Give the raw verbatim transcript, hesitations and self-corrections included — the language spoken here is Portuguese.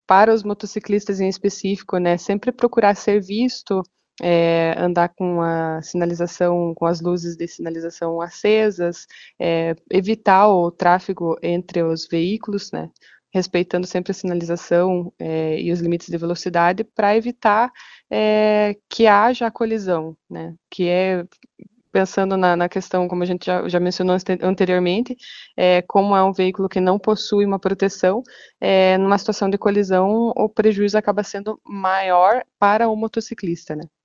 para os motociclistas em específico, né, sempre procurar ser visto, é, andar com a sinalização, com as luzes de sinalização acesas, é, evitar o tráfego entre os veículos, né, respeitando sempre a sinalização é, e os limites de velocidade para evitar é, que haja a colisão, né, que é pensando na, na questão, como a gente já, já mencionou anteriormente, é, como é um veículo que não possui uma proteção, é, numa situação de colisão, o prejuízo acaba sendo maior para o motociclista, né?